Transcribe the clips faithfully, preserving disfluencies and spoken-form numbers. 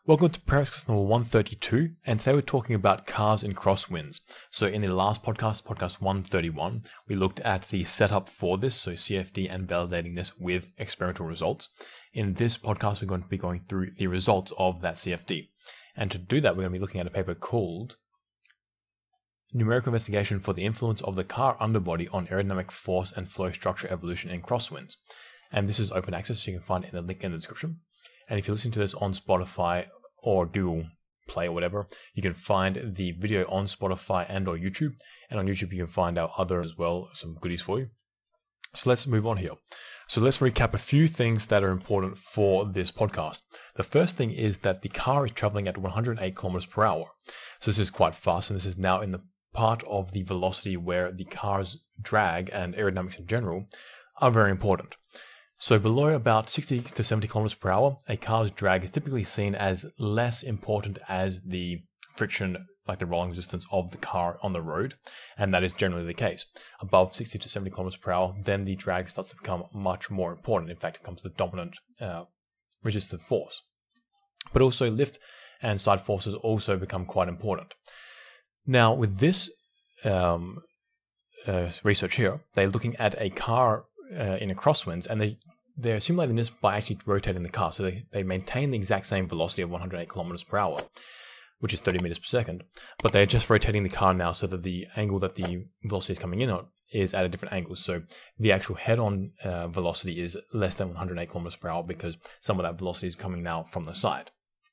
Welcome to Practice Class number one thirty-two, and today we're talking about cars in crosswinds. So in the last podcast, podcast one thirty-one, we looked at the setup for this, so C F D and validating this with experimental results. In this podcast, we're going to be going through the results of that C F D. And to do that, we're going to be looking at a paper called Numerical Investigation for the Influence of the Car Underbody on Aerodynamic Force and Flow Structure Evolution in Crosswinds. And this is open access, so you can find it in the link in the description. And if you're listening to this on Spotify or Google Play or whatever, you can find the video on Spotify and or YouTube. And on YouTube, you can find our other as well, some goodies for you. So let's move on here. So let's recap a few things that are important for this podcast. The first thing is that the car is traveling at one hundred eight kilometers per hour. So this is quite fast, and this is now in the part of the velocity where the car's drag and aerodynamics in general are very important. So below about sixty to seventy kilometers per hour, a car's drag is typically seen as less important as the friction, like the rolling resistance of the car on the road. And that is generally the case. Above sixty to seventy kilometers per hour, then the drag starts to become much more important. In fact, it becomes the dominant uh, resistive force. But also lift and side forces also become quite important. Now with this um, uh, research here, they're looking at a car Uh, in a crosswinds, and they they're simulating this by actually rotating the car, so they, they maintain the exact same velocity of one hundred eight kilometers per hour, which is thirty meters per second, but they're just rotating the car now so that the angle that the velocity is coming in on is at a different angle. So the actual head-on uh, velocity is less than one hundred eight kilometers per hour because some of that velocity is coming now from the side.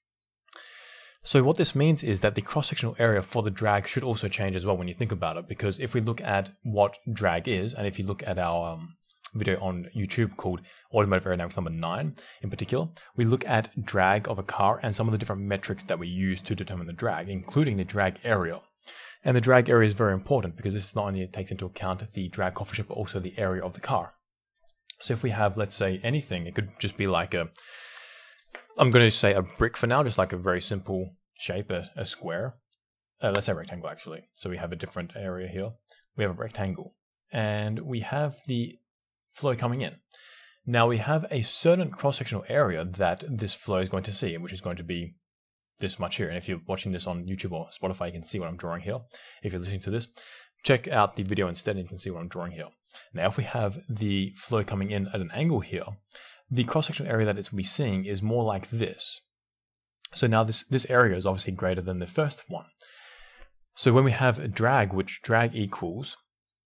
So what this means is that the cross-sectional area for the drag should also change as well when you think about it, because if we look at what drag is, and if you look at our um, video on YouTube called Automotive Aerodynamics number nine in particular, we look at drag of a car and some of the different metrics that we use to determine the drag, including the drag area. And the drag area is very important because this not only takes into account the drag coefficient, but also the area of the car. So if we have, let's say, anything, it could just be like a, I'm going to say a brick for now, just like a very simple shape, a, a square. Uh, let's say rectangle actually. So we have a different area here. We have a rectangle and we have the flow coming in. Now we have a certain cross-sectional area that this flow is going to see, which is going to be this much here. And if you're watching this on YouTube or Spotify, you can see what I'm drawing here. If you're listening to this, check out the video instead and you can see what I'm drawing here. Now if we have the flow coming in at an angle here, the cross-sectional area that it's going to be seeing is more like this. So now this, this area is obviously greater than the first one. So when we have a drag, which drag equals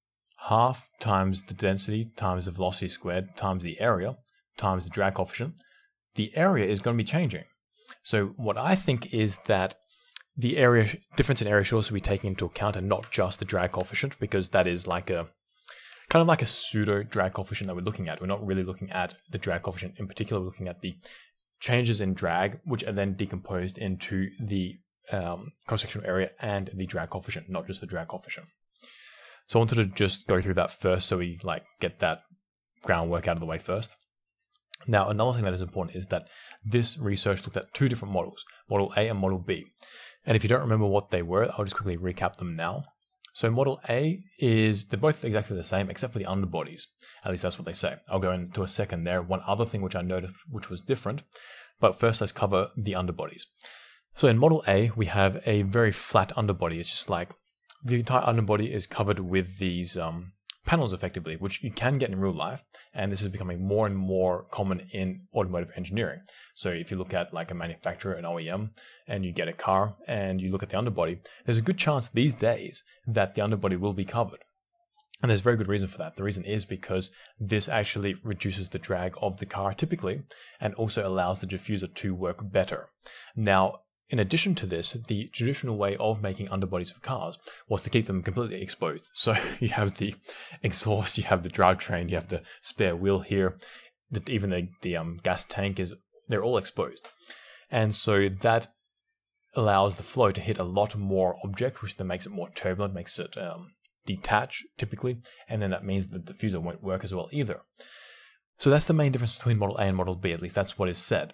half times the density times the velocity squared times the area times the drag coefficient, the area is going to be changing. So what I think is that the area difference in area should also be taken into account and not just the drag coefficient, because that is like a kind of like a pseudo drag coefficient that we're looking at. We're not really looking at the drag coefficient in particular. We're looking at the changes in drag, which are then decomposed into the um, cross-sectional area and the drag coefficient, not just the drag coefficient. So I wanted to just go through that first so we like get that groundwork out of the way first. Now, another thing that is important is that this research looked at two different models, Model A and Model B. And if you don't remember what they were, I'll just quickly recap them now. So Model A is, they're both exactly the same except for the underbodies. At least that's what they say. I'll go into a second there. One other thing which I noticed which was different. But first, let's cover the underbodies. So in Model A, we have a very flat underbody. It's just like the entire underbody is covered with these um, panels effectively, which you can get in real life. And this is becoming more and more common in automotive engineering. So if you look at like a manufacturer, an O E M, and you get a car and you look at the underbody, there's a good chance these days that the underbody will be covered. And there's very good reason for that. The reason is because this actually reduces the drag of the car typically, and also allows the diffuser to work better. Now, in addition to this, the traditional way of making underbodies of cars was to keep them completely exposed. So you have the exhaust, you have the drivetrain, you have the spare wheel here, the, even the, the um, gas tank is, they're all exposed. And so that allows the flow to hit a lot more object, which then makes it more turbulent, makes it um, detach typically, and then that means that the diffuser won't work as well either. So that's the main difference between Model A and Model B, at least that's what is said.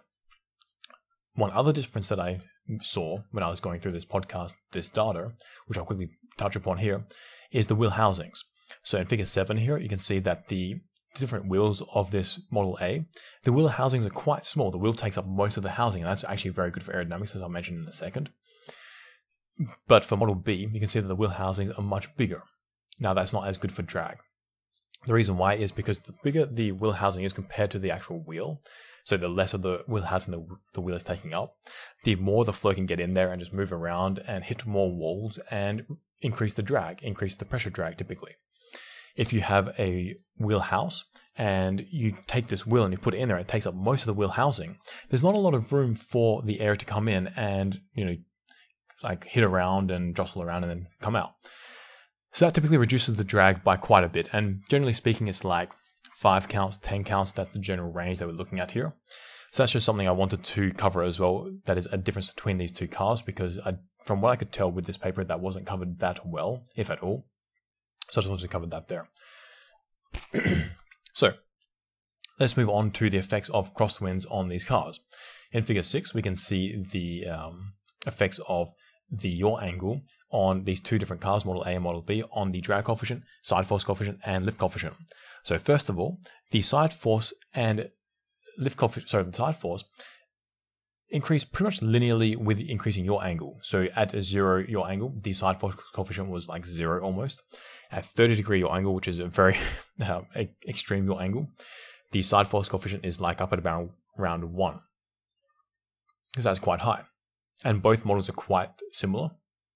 One other difference that I saw when I was going through this podcast, this data, which I'll quickly touch upon here, is the wheel housings. So in figure seven here, you can see that the different wheels of this Model A, the wheel housings are quite small. The wheel takes up most of the housing, and that's actually very good for aerodynamics, as I'll mention in a second. But for Model B, you can see that the wheel housings are much bigger. Now, that's not as good for drag. The reason why is because the bigger the wheel housing is compared to the actual wheel, so the less of the wheel housing the, the wheel is taking up, the more the flow can get in there and just move around and hit more walls and increase the drag, increase the pressure drag typically. If you have a wheel house and you take this wheel and you put it in there, it takes up most of the wheel housing, there's not a lot of room for the air to come in and, you know, like hit around and jostle around and then come out. So that typically reduces the drag by quite a bit. And generally speaking, it's like five counts, ten counts. That's the general range that we're looking at here. So that's just something I wanted to cover as well. That is a difference between these two cars, because I, from what I could tell with this paper, that wasn't covered that well, if at all. So I just wanted to cover that there. So let's move on to the effects of crosswinds on these cars. In figure six, we can see the um, effects of the yaw angle on these two different cars, Model A and Model B, on the drag coefficient, side force coefficient, and lift coefficient. So first of all, the side force and lift coefficient, sorry, the side force increase pretty much linearly with increasing yaw angle. So at a zero yaw angle, the side force coefficient was like zero almost. At thirty degree yaw angle, which is a very uh, extreme yaw angle, the side force coefficient is like up at about around one, because that's quite high. And both models are quite similar.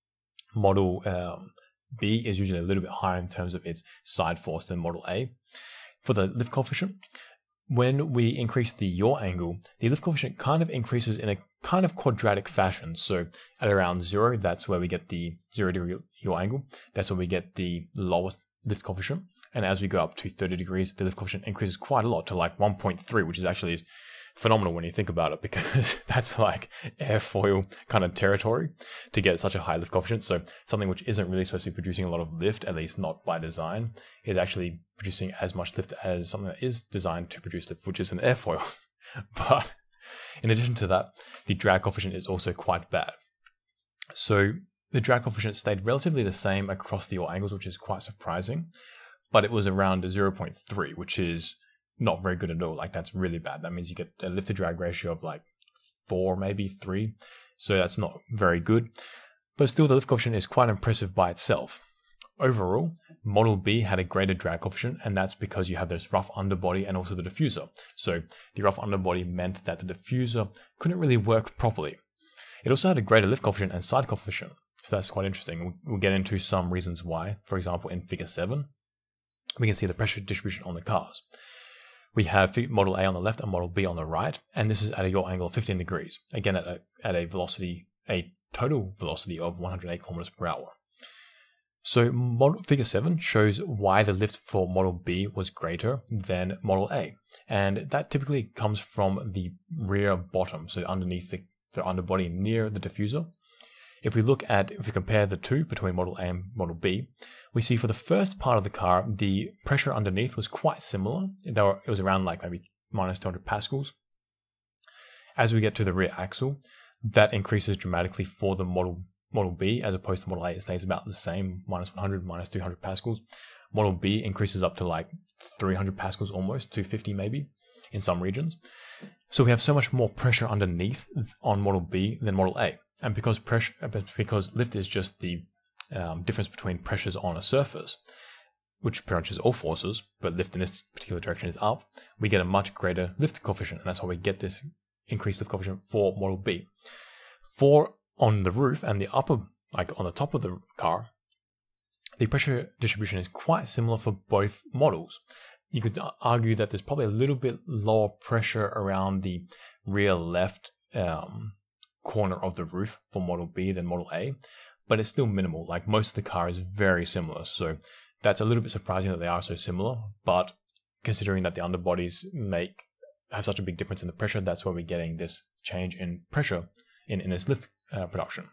Model um, B is usually a little bit higher in terms of its side force than Model A. For the lift coefficient, when we increase the yaw angle, the lift coefficient kind of increases in a kind of quadratic fashion. So at around zero, that's where we get the zero degree yaw angle. That's where we get the lowest lift coefficient. And as we go up to thirty degrees, the lift coefficient increases quite a lot to like one point three, which is actually phenomenal when you think about it, because that's like airfoil kind of territory to get such a high lift coefficient. So something which isn't really supposed to be producing a lot of lift, at least not by design, is actually producing as much lift as something that is designed to produce lift, which is an airfoil. But in addition to that, the drag coefficient is also quite bad. So the drag coefficient stayed relatively the same across the yaw angles, which is quite surprising, but it was around zero point three, which is not very good at all. Like, that's really bad. That means you get a lift to drag ratio of like four, maybe three. So that's not very good. But still, the lift coefficient is quite impressive by itself. Overall, Model B had a greater drag coefficient, and that's because you have this rough underbody and also the diffuser. So the rough underbody meant that the diffuser couldn't really work properly. It also had a greater lift coefficient and side coefficient. So that's quite interesting. We'll get into some reasons why. For example, in figure seven, we can see the pressure distribution on the cars. We have Model A on the left and Model B on the right, and this is at a yaw angle of fifteen degrees. Again, at a, at a velocity, a total velocity of one hundred eight kilometers per hour. So model, figure seven shows why the lift for Model B was greater than Model A. And that typically comes from the rear bottom, so underneath the, the underbody near the diffuser. If we look at, if we compare the two between Model A and Model B, we see for the first part of the car, the pressure underneath was quite similar. There were, it was around like maybe minus two hundred pascals. As we get to the rear axle, that increases dramatically for the Model Model B, as opposed to Model A. It stays about the same, minus one hundred, minus two hundred pascals. Model B increases up to like three hundred pascals almost, two hundred fifty maybe, in some regions. So we have so much more pressure underneath on Model B than Model A. And because pressure, because lift is just the um, difference between pressures on a surface, which pretty much is all forces, but lift in this particular direction is up, we get a much greater lift coefficient, and that's why we get this increased lift coefficient for Model B. For on the roof and the upper, like on the top of the car, the pressure distribution is quite similar for both models. You could argue that there's probably a little bit lower pressure around the rear left um, corner of the roof for Model B than Model A, but it's still minimal. Like, most of the car is very similar, so that's a little bit surprising that they are so similar. But considering that the underbodies make have such a big difference in the pressure, that's why we're getting this change in pressure in, in this lift uh, production.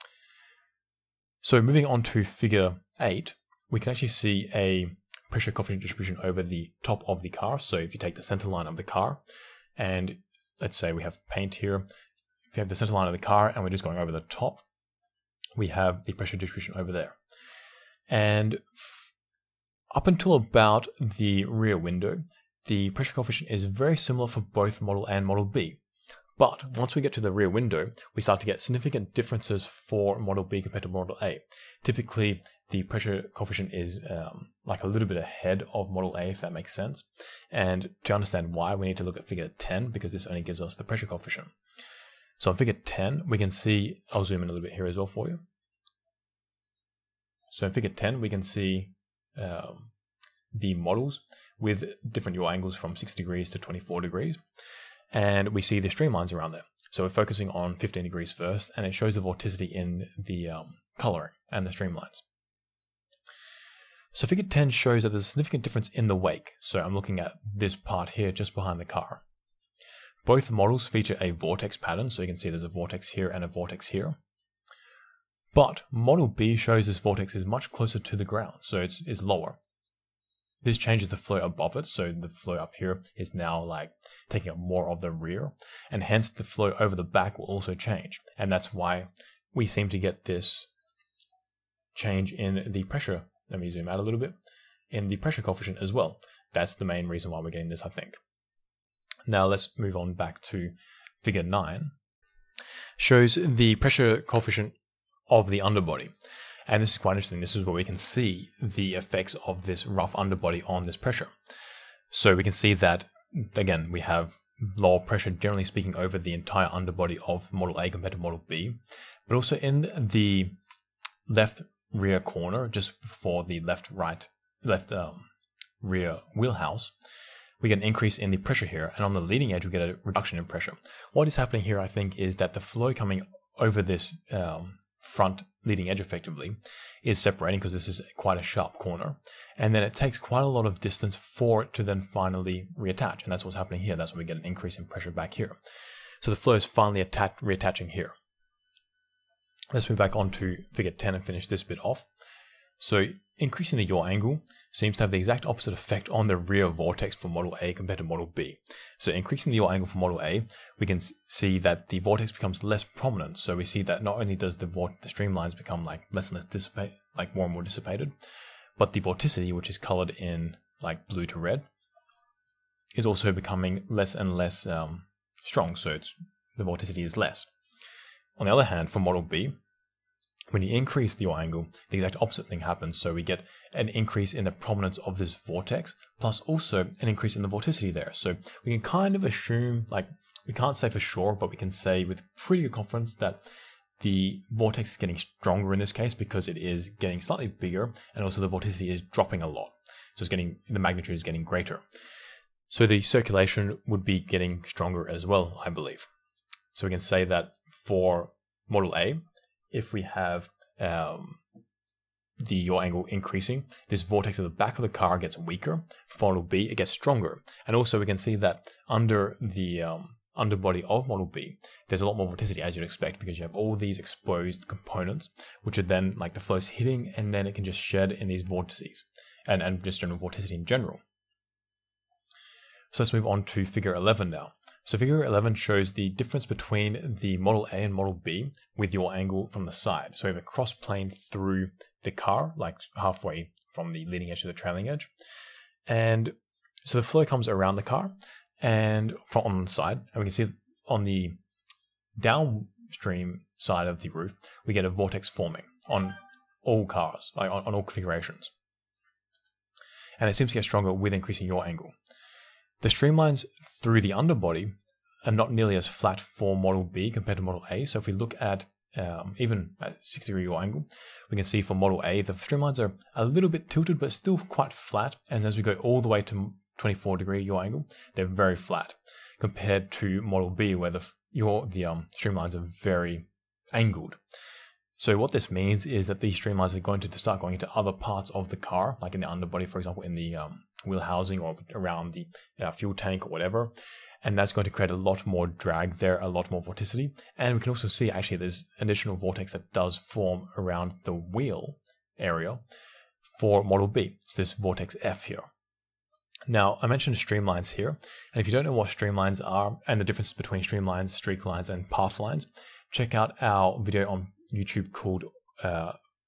So moving on to figure eight, we can actually see a pressure coefficient distribution over the top of the car. So if you take the center line of the car, and let's say we have paint here, if you have the center line of the car and we're just going over the top, we have the pressure distribution over there. And f- Up until about the rear window, the pressure coefficient is very similar for both Model A and Model B. But once we get to the rear window, we start to get significant differences for Model B compared to Model A. Typically, the pressure coefficient is um, like a little bit ahead of Model A, if that makes sense. And to understand why, we need to look at figure ten, because this only gives us the pressure coefficient. So in figure ten, we can see, I'll zoom in a little bit here as well for you. So in figure ten, we can see um, the models with different yaw angles from six degrees to twenty-four degrees. And we see the streamlines around there. So we're focusing on fifteen degrees first, and it shows the vorticity in the um, coloring and the streamlines. So figure ten shows that there's a significant difference in the wake. So I'm looking at this part here just behind the car. Both models feature a vortex pattern, so you can see there's a vortex here and a vortex here. But Model B shows this vortex is much closer to the ground, so it's, it's lower. This changes the flow above it, so the flow up here is now like taking up more of the rear, and hence the flow over the back will also change. And that's why we seem to get this change in the pressure. Let me zoom out a little bit. In the pressure coefficient as well. That's the main reason why we're getting this, I think. Now let's move on back to figure nine. Shows the pressure coefficient of the underbody. And this is quite interesting. This is where we can see the effects of this rough underbody on this pressure. So we can see that, again, we have lower pressure, generally speaking, over the entire underbody of Model A compared to Model B. But also in the left rear corner, just before the left right, left um, rear wheelhouse, we get an increase in the pressure here. And on the leading edge, we get a reduction in pressure. What is happening here, I think, is that the flow coming over this um, front leading edge effectively is separating, because this is quite a sharp corner, and then it takes quite a lot of distance for it to then finally reattach, and that's what's happening here. That's when we get an increase in pressure back here. So the flow is finally attach, reattaching here. Let's move back on to figure ten and finish this bit off. So increasing the yaw angle seems to have the exact opposite effect on the rear vortex for Model A compared to Model B. So increasing the yaw angle for Model A, we can see that the vortex becomes less prominent. So we see that not only does the, vor the streamlines become like less and less dissipate, like more and more dissipated, but the vorticity, which is colored in like blue to red, is also becoming less and less um, strong. So it's, the vorticity is less. On the other hand, for Model B, when you increase the yaw angle, the exact opposite thing happens. So we get an increase in the prominence of this vortex, plus also an increase in the vorticity there. So we can kind of assume, like, we can't say for sure, but we can say with pretty good confidence that the vortex is getting stronger in this case, because it is getting slightly bigger, and also the vorticity is dropping a lot. So it's getting, the magnitude is getting greater. So the circulation would be getting stronger as well, I believe. So we can say that for Model A, if we have um, the yaw angle increasing, this vortex at the back of the car gets weaker. For Model B, it gets stronger. And also we can see that under the um, underbody of Model B, there's a lot more vorticity, as you'd expect, because you have all these exposed components, which are then like the flow's hitting, and then it can just shed in these vortices, and, and just general vorticity in general. So let's move on to figure eleven now. So figure eleven shows the difference between the Model A and Model B with yaw angle from the side. So we have a cross plane through the car, like halfway from the leading edge to the trailing edge. And so the flow comes around the car and from on the side, and we can see on the downstream side of the roof, we get a vortex forming on all cars, like on, on all configurations. And it seems to get stronger with increasing yaw angle. The streamlines through the underbody are not nearly as flat for Model B compared to Model A. So if we look at um, even at sixty degree yaw angle, we can see for Model A, the streamlines are a little bit tilted, but still quite flat. And as we go all the way to twenty-four degree yaw angle, they're very flat compared to Model B, where the, yaw, the um, streamlines are very angled. So what this means is that these streamlines are going to start going into other parts of the car, like in the underbody, for example, in the um, wheel housing or around the uh, fuel tank or whatever. And that's going to create a lot more drag there, a lot more vorticity. And we can also see actually there's additional vortex that does form around the wheel area for Model B. So this vortex F here. Now, I mentioned streamlines here. And if you don't know what streamlines are and the differences between streamlines, streak lines, and path lines, check out our video on YouTube called uh,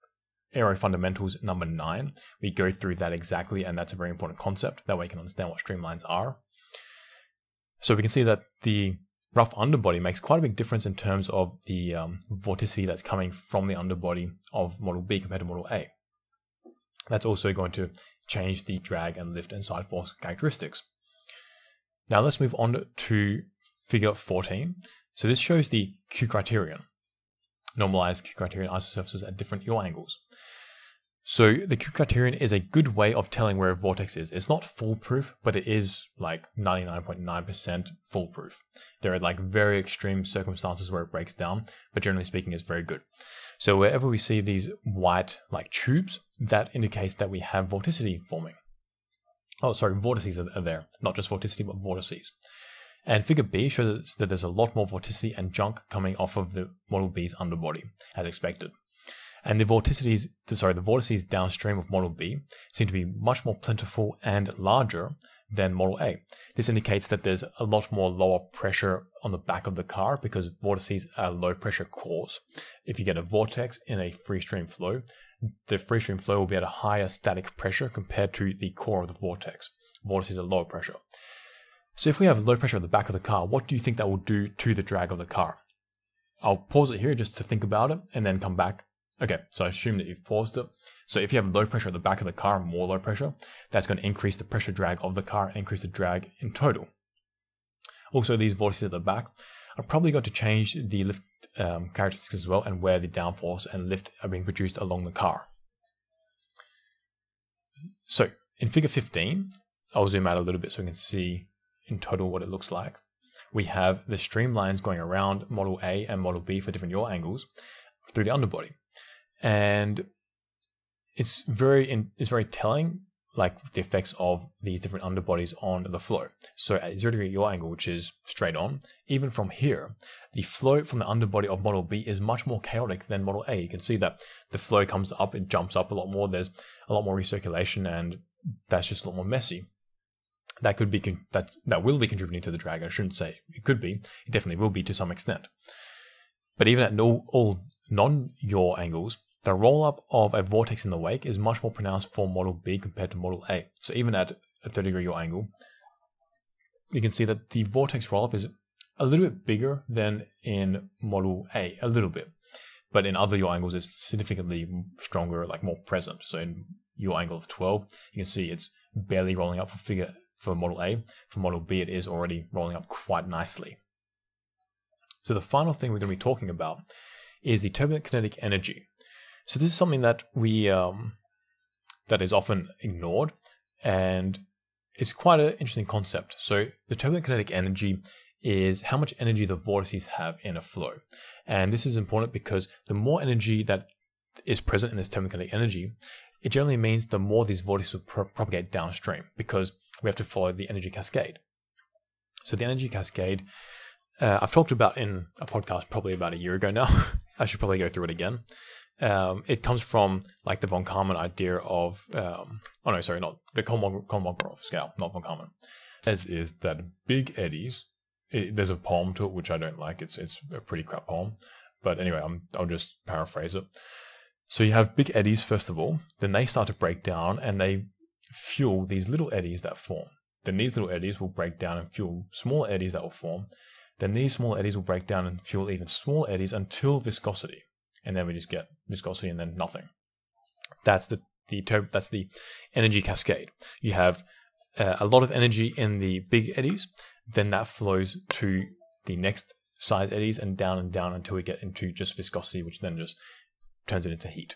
Aero Fundamentals number nine, we go through that exactly, and that's a very important concept. That way you can understand what streamlines are. So we can see that the rough underbody makes quite a big difference in terms of the um, vorticity that's coming from the underbody of Model B compared to Model A. That's also going to change the drag and lift and side force characteristics. Now let's move on to figure fourteen. So this shows the Q criterion, normalized Q criterion isosurfaces at different yaw angles. So the Q criterion is a good way of telling where a vortex is. It's not foolproof, but it is like ninety-nine point nine percent foolproof. There are like very extreme circumstances where it breaks down, but generally speaking, it's very good. So wherever we see these white like tubes, that indicates that we have vorticity forming. Oh, sorry, vortices are there. Not just vorticity, but vortices. And figure B shows that there's a lot more vorticity and junk coming off of the Model B's underbody, as expected. And the vorticities, sorry, the vortices downstream of Model B seem to be much more plentiful and larger than Model A. This indicates that there's a lot more lower pressure on the back of the car because vortices are low pressure cores. If you get a vortex in a free stream flow, the free stream flow will be at a higher static pressure compared to the core of the vortex. Vortices are lower pressure. So if we have low pressure at the back of the car, what do you think that will do to the drag of the car? I'll pause it here just to think about it and then come back. Okay, so I assume that you've paused it. So if you have low pressure at the back of the car, more low pressure, that's going to increase the pressure drag of the car, increase the drag in total. Also, these vortices at the back are probably going to change the lift um, characteristics as well and where the downforce and lift are being produced along the car. So in figure fifteen, I'll zoom out a little bit so we can see in total what it looks like. We have the streamlines going around Model A and Model B for different yaw angles through the underbody. And it's very in, it's very telling, like the effects of these different underbodies on the flow. So at zero degree yaw angle, which is straight on, even from here, the flow from the underbody of Model B is much more chaotic than Model A. You can see that the flow comes up, it jumps up a lot more, there's a lot more recirculation, and that's just a lot more messy. That could be that that will be contributing to the drag. I shouldn't say it could be. It definitely will be to some extent. But even at no, all non-yaw angles, the roll-up of a vortex in the wake is much more pronounced for Model B compared to Model A. So even at a thirty degree yaw angle, you can see that the vortex roll-up is a little bit bigger than in Model A, a little bit. But in other yaw angles, it's significantly stronger, like more present. So in yaw angle of twelve, you can see it's barely rolling up for figure for Model A. For Model B, it is already rolling up quite nicely. So the final thing we're going to be talking about is the turbulent kinetic energy. So this is something that we um, that is often ignored, and it's quite an interesting concept. So the turbulent kinetic energy is how much energy the vortices have in a flow. And this is important because the more energy that is present in this turbulent kinetic energy, it generally means the more these vortices will pro- propagate downstream, because we have to follow the energy cascade. So the energy cascade, uh, I've talked about in a podcast probably about a year ago now. I should probably go through it again. Um, it comes from like the von Karman idea of, um, oh no, sorry, not the Kolmogorov scale, not von Karman. As is that big eddies, it, there's a poem to it which I don't like. It's it's a pretty crap poem, but anyway, I'm, I'll just paraphrase it. So you have big eddies first of all, then they start to break down and they fuel these little eddies that form. Then these little eddies will break down and fuel small eddies that will form. Then these small eddies will break down and fuel even smaller eddies until viscosity. And then we just get viscosity and then nothing. That's the, the that's the energy cascade. You have uh, a lot of energy in the big eddies, then that flows to the next size eddies and down and down until we get into just viscosity, which then just turns it into heat.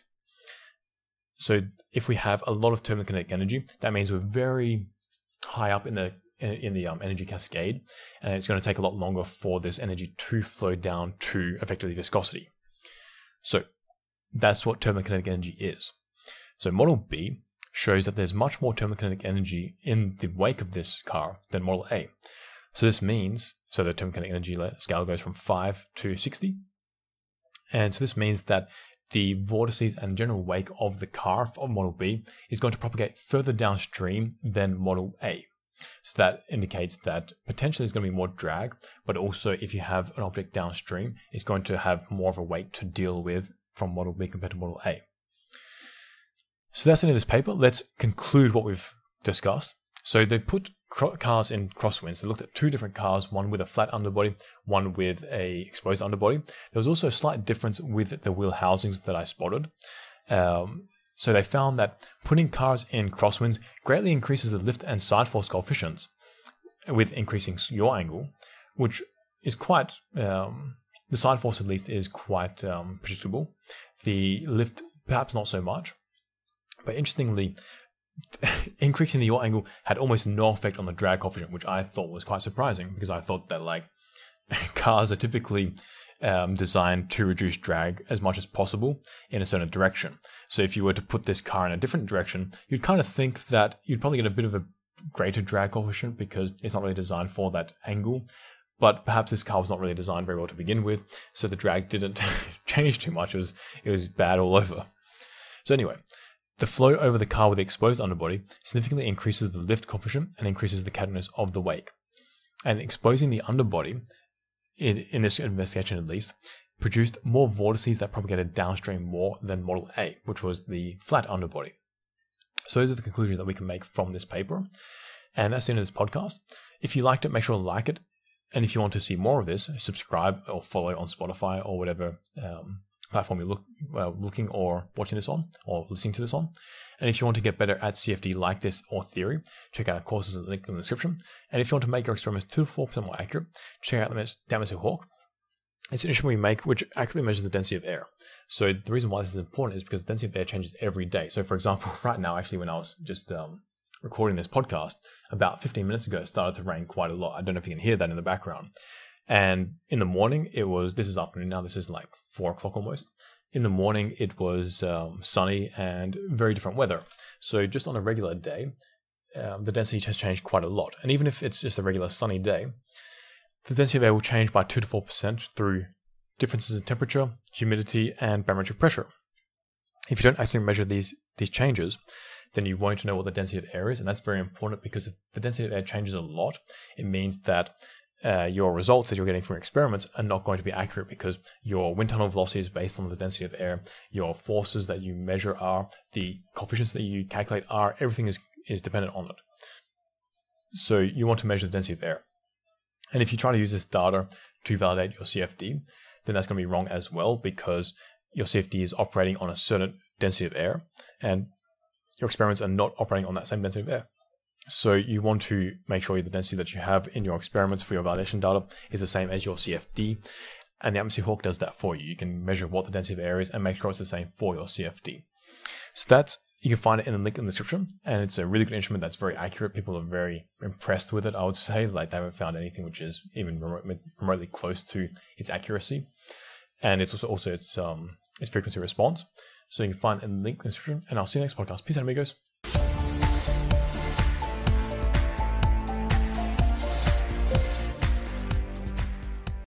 So if we have a lot of turbulent kinetic energy, that means we're very high up in the in the um, energy cascade, and it's going to take a lot longer for this energy to flow down to effectively viscosity. So that's what turbulent kinetic energy is. So Model B shows that there's much more turbulent kinetic energy in the wake of this car than Model A. So this means, so the turbulent kinetic energy scale goes from five to sixty. And so this means that the vortices and general wake of the car of Model B is going to propagate further downstream than Model A. So that indicates that potentially there's going to be more drag, but also if you have an object downstream, it's going to have more of a weight to deal with from Model B compared to Model A. So that's the end of this paper. Let's conclude what we've discussed. So they put cars in crosswinds. They looked at two different cars, one with a flat underbody, one with a exposed underbody. There was also a slight difference with the wheel housings that I spotted. Um, so they found that putting cars in crosswinds greatly increases the lift and side force coefficients with increasing yaw angle, which is quite, um, the side force at least is quite um, predictable. The lift, perhaps not so much. But interestingly, increasing the yaw angle had almost no effect on the drag coefficient, which I thought was quite surprising because I thought that like cars are typically um, designed to reduce drag as much as possible in a certain direction. So if you were to put this car in a different direction, you'd kind of think that you'd probably get a bit of a greater drag coefficient because it's not really designed for that angle. But perhaps this car was not really designed very well to begin with, so the drag didn't change too much. It was it was bad all over. So anyway, the flow over the car with the exposed underbody significantly increases the lift coefficient and increases the cadiness of the wake. And exposing the underbody, in, in this investigation at least, produced more vortices that propagated downstream more than Model A, which was the flat underbody. So those are the conclusions that we can make from this paper. And that's the end of this podcast. If you liked it, make sure to like it. And if you want to see more of this, subscribe or follow on Spotify or whatever um, platform you're look, uh, looking or watching this on or listening to this on. And if you want to get better at C F D like this or theory, check out our courses at the link in the description. And if you want to make your experiments two to four percent more accurate, check out the Damasu Hawk. It's an instrument we make which accurately measures the density of air. So the reason why this is important is because the density of air changes every day. So for example, right now, actually, when I was just um, recording this podcast, about fifteen minutes ago, it started to rain quite a lot. I don't know if you can hear that in the background. And in the morning, it was, this is afternoon now, this is like four o'clock almost. In the morning, it was um, sunny and very different weather. So just on a regular day, um, the density has changed quite a lot. And even if it's just a regular sunny day, the density of air will change by two to four percent through differences in temperature, humidity, and barometric pressure. If you don't actually measure these, these changes, then you won't know what the density of air is. And that's very important because if the density of air changes a lot, it means that Uh, your results that you're getting from experiments are not going to be accurate because your wind tunnel velocity is based on the density of air. Your forces that you measure are, the coefficients that you calculate are, everything is, is dependent on it. So you want to measure the density of air. And if you try to use this data to validate your C F D, then that's going to be wrong as well because your C F D is operating on a certain density of air and your experiments are not operating on that same density of air. So you want to make sure the density that you have in your experiments for your validation data is the same as your C F D. And the Atmosphere Hawk does that for you. You can measure what the density of air is and make sure it's the same for your C F D. So that's, you can find it in the link in the description. And it's a really good instrument that's very accurate. People are very impressed with it, I would say. Like they haven't found anything which is even remote, remotely close to its accuracy. And it's also, also its, um, its frequency response. So you can find it in the link in the description. And I'll see you next podcast. Peace out, amigos.